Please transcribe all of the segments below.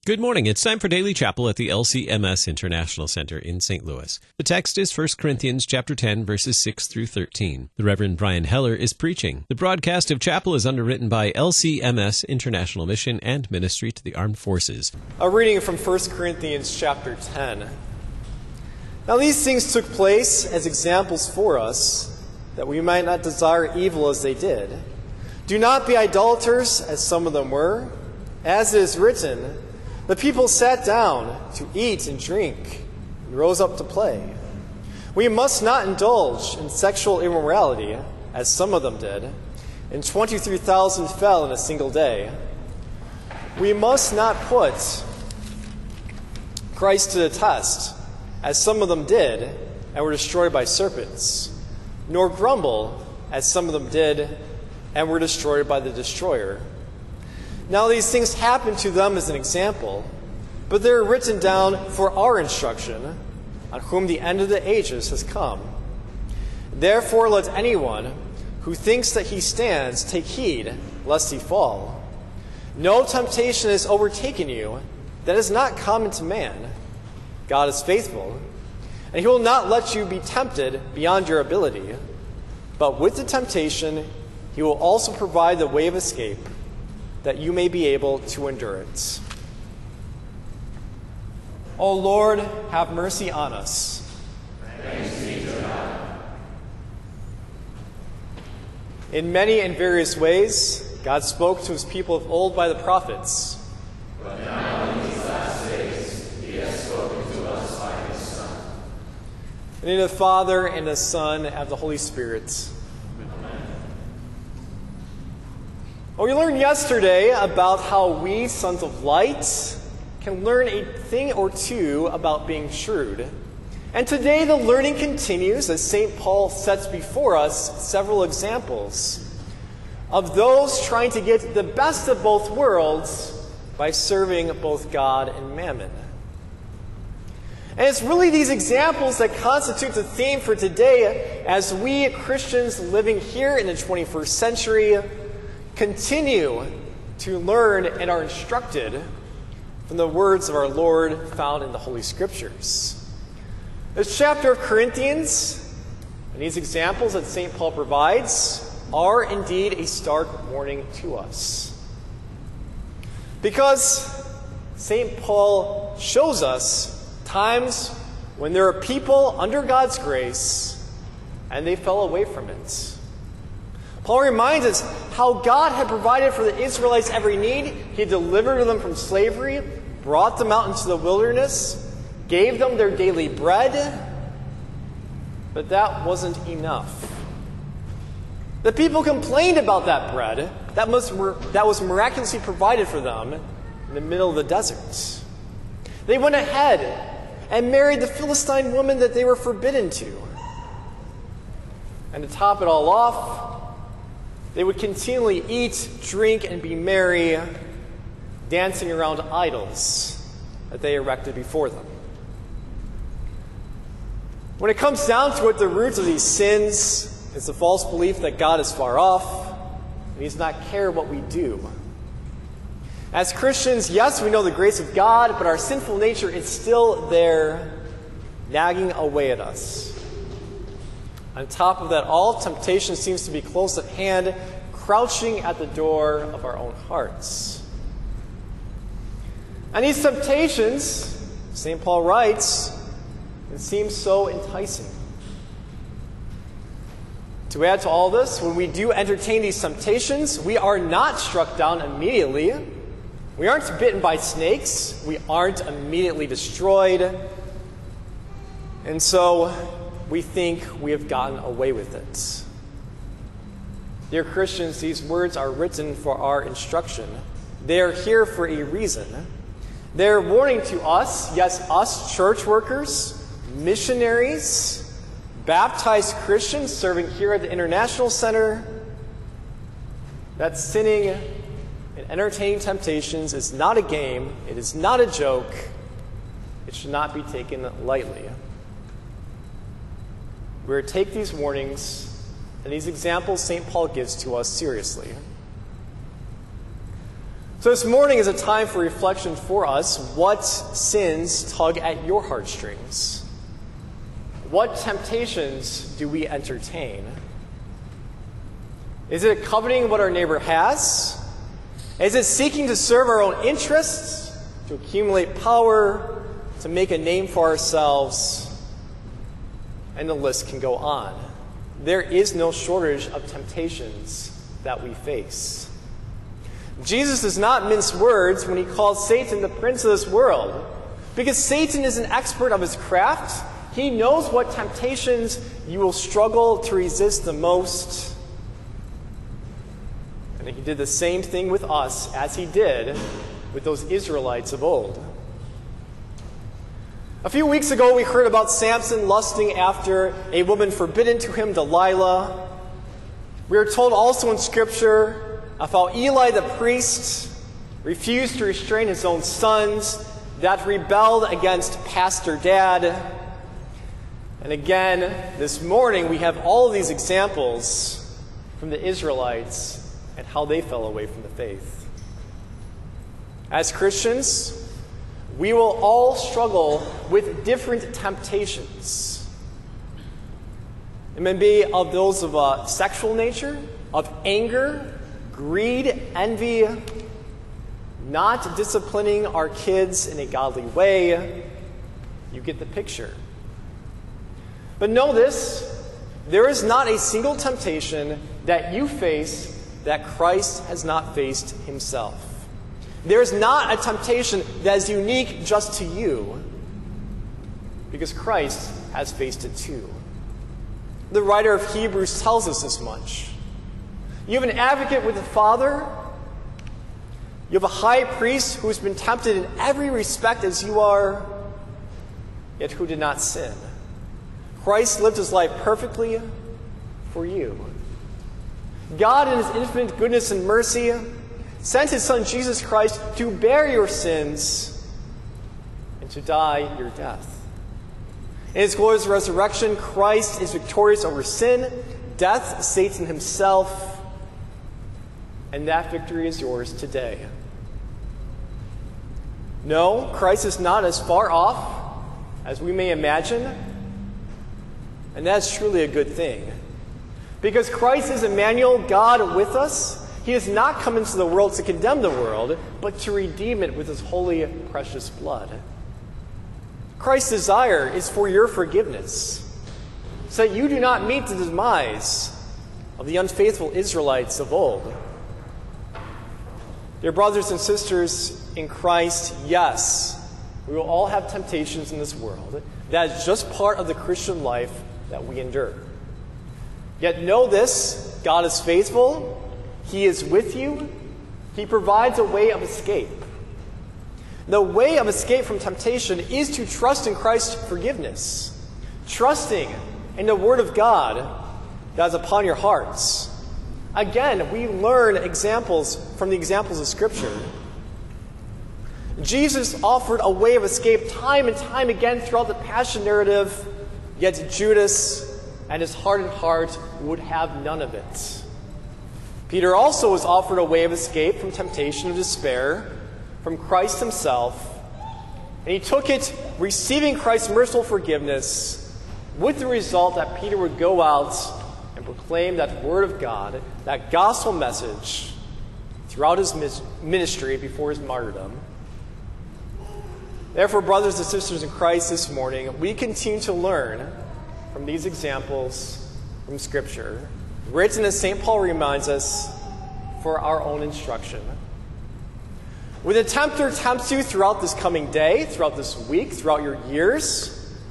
Good morning. It's time for Daily Chapel at the LCMS International Center in St. Louis. The text is 1 Corinthians chapter 10, verses 6 through 13. The Reverend Brian Heller is preaching. The broadcast of chapel is underwritten by LCMS International Mission and Ministry to the Armed Forces. A reading from 1 Corinthians chapter 10. Now these things took place as examples for us, that we might not desire evil as they did. Do not be idolaters, as some of them were. As it is written, the people sat down to eat and drink and rose up to play. We must not indulge in sexual immorality, as some of them did, and 23,000 fell in a single day. We must not put Christ to the test, as some of them did and were destroyed by serpents, nor grumble, as some of them did and were destroyed by the destroyer. Now these things happened to them as an example, but they are written down for our instruction, on whom the end of the ages has come. Therefore let anyone who thinks that he stands take heed, lest he fall. No temptation has overtaken you that is not common to man. God is faithful, and he will not let you be tempted beyond your ability, but with the temptation he will also provide the way of escape, that you may be able to endure it. O Lord, have mercy on us. Thanks be to God. In many and various ways, God spoke to his people of old by the prophets. But now in these last days, he has spoken to us by his Son. In the name of the Father, and the Son, and of the Holy Spirit. Well, we learned yesterday about how we, sons of light, can learn a thing or two about being shrewd. And today the learning continues as St. Paul sets before us several examples of those trying to get the best of both worlds by serving both God and mammon. And it's really these examples that constitute the theme for today as we Christians living here in the 21st century continue to learn and are instructed from the words of our Lord found in the Holy Scriptures. This chapter of Corinthians and these examples that St. Paul provides are indeed a stark warning to us. Because St. Paul shows us times when there are people under God's grace and they fell away from it. Paul reminds us how God had provided for the Israelites every need. He delivered them from slavery, brought them out into the wilderness, gave them their daily bread. But that wasn't enough. The people complained about that bread that was miraculously provided for them in the middle of the desert. They went ahead and married the Philistine woman that they were forbidden to. And to top it all off, they would continually eat, drink, and be merry, dancing around idols that they erected before them. When it comes down to it, the roots of these sins is the false belief that God is far off, and he does not care what we do. As Christians, yes, we know the grace of God, but our sinful nature is still there, nagging away at us. On top of that, all temptation seems to be close at hand, crouching at the door of our own hearts. And these temptations, St. Paul writes, it seems so enticing. To add to all this, when we do entertain these temptations, we are not struck down immediately. We aren't bitten by snakes. We aren't immediately destroyed. And so we think we have gotten away with it. Dear Christians, these words are written for our instruction. They are here for a reason. They're warning to us, yes, us church workers, missionaries, baptized Christians serving here at the International Center, that sinning and entertaining temptations is not a game, it is not a joke, it should not be taken lightly. We're to take these warnings and these examples St. Paul gives to us seriously. So this morning is a time for reflection for us. What sins tug at your heartstrings? What temptations do we entertain? Is it coveting what our neighbor has? Is it seeking to serve our own interests, to accumulate power, to make a name for ourselves? And the list can go on. There is no shortage of temptations that we face. Jesus does not mince words when he calls Satan the prince of this world, because Satan is an expert of his craft. He knows what temptations you will struggle to resist the most. And he did the same thing with us as he did with those Israelites of old. A few weeks ago, we heard about Samson lusting after a woman forbidden to him, Delilah. We are told also in Scripture of how Eli the priest refused to restrain his own sons, that rebelled against Pastor Dad. And again, this morning, we have all of these examples from the Israelites and how they fell away from the faith. As Christians, we will all struggle with different temptations. It may be of those of a sexual nature, of anger, greed, envy, not disciplining our kids in a godly way. You get the picture. But know this, there is not a single temptation that you face that Christ has not faced himself. There is not a temptation that is unique just to you, because Christ has faced it too. The writer of Hebrews tells us this much. You have an advocate with the Father. You have a high priest who has been tempted in every respect as you are, yet who did not sin. Christ lived his life perfectly for you. God, in his infinite goodness and mercy, sent his Son Jesus Christ to bear your sins and to die your death. In his glorious resurrection, Christ is victorious over sin, death, Satan himself, and that victory is yours today. No, Christ is not as far off as we may imagine, and that's truly a good thing. Because Christ is Emmanuel, God with us. He has not come into the world to condemn the world, but to redeem it with his holy, precious blood. Christ's desire is for your forgiveness, so that you do not meet the demise of the unfaithful Israelites of old. Dear brothers and sisters in Christ, yes, we will all have temptations in this world. That is just part of the Christian life that we endure. Yet know this, God is faithful. He is with you. He provides a way of escape. The way of escape from temptation is to trust in Christ's forgiveness, trusting in the Word of God that is upon your hearts. Again, we learn examples from the examples of Scripture. Jesus offered a way of escape time and time again throughout the Passion narrative, yet Judas and his hardened heart would have none of it. Peter also was offered a way of escape from temptation and despair from Christ himself, and he took it, receiving Christ's merciful forgiveness, with the result that Peter would go out and proclaim that Word of God, that gospel message, throughout his ministry before his martyrdom. Therefore, brothers and sisters in Christ, this morning, we continue to learn from these examples from Scripture, written as St. Paul reminds us, for our own instruction. When the tempter tempts you throughout this coming day, throughout this week, throughout your years,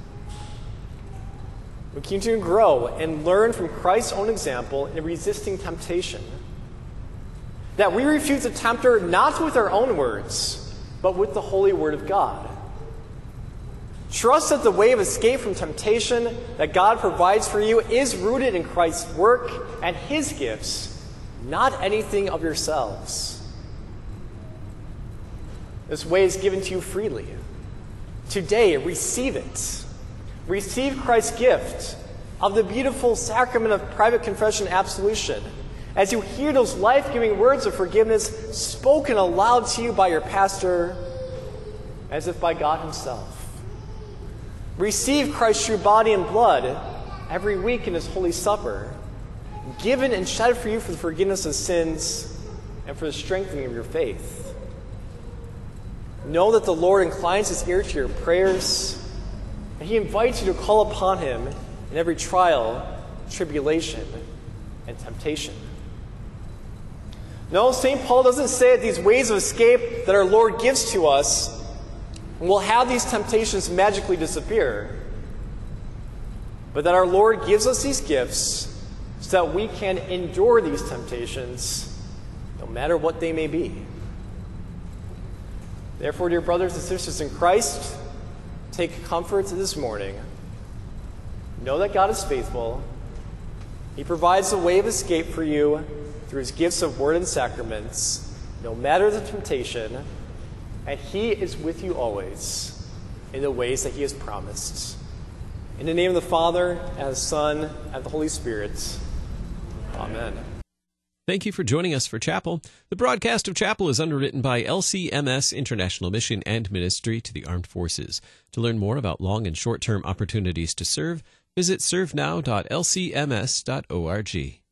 we continue to grow and learn from Christ's own example in resisting temptation. That we refuse the tempter not with our own words, but with the holy Word of God. Trust that the way of escape from temptation that God provides for you is rooted in Christ's work and his gifts, not anything of yourselves. This way is given to you freely. Today, receive it. Receive Christ's gift of the beautiful sacrament of private confession and absolution, as you hear those life-giving words of forgiveness spoken aloud to you by your pastor, as if by God himself. Receive Christ's true body and blood every week in his holy supper, given and shed for you for the forgiveness of sins and for the strengthening of your faith. Know that the Lord inclines his ear to your prayers, and he invites you to call upon him in every trial, tribulation, and temptation. No, St. Paul doesn't say that these ways of escape that our Lord gives to us will have these temptations magically disappear, but that our Lord gives us these gifts so that we can endure these temptations no matter what they may be. Therefore, dear brothers and sisters in Christ, take comfort this morning. Know that God is faithful. He provides a way of escape for you through his gifts of word and sacraments, no matter the temptation, and he is with you always in the ways that he has promised. In the name of the Father, and the Son, and the Holy Spirit. Amen. Thank you for joining us for Chapel. The broadcast of Chapel is underwritten by LCMS International Mission and Ministry to the Armed Forces. To learn more about long and short-term opportunities to serve, visit servenow.lcms.org.